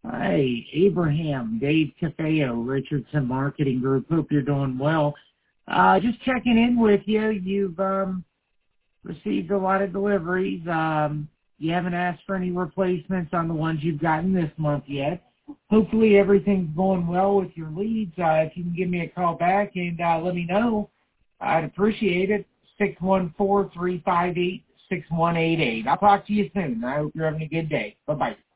Hi, Abraham, Dave Cafeo, Richardson Marketing Group. Hope you're doing well. Just checking in with you. You've received a lot of deliveries. You haven't asked for any replacements on the ones you've gotten this month yet. Hopefully everything's going well with your leads. If you can give me a call back and let me know, I'd appreciate it. 614-358-6188. I'll talk to you soon. I hope you're having a good day. Bye-bye.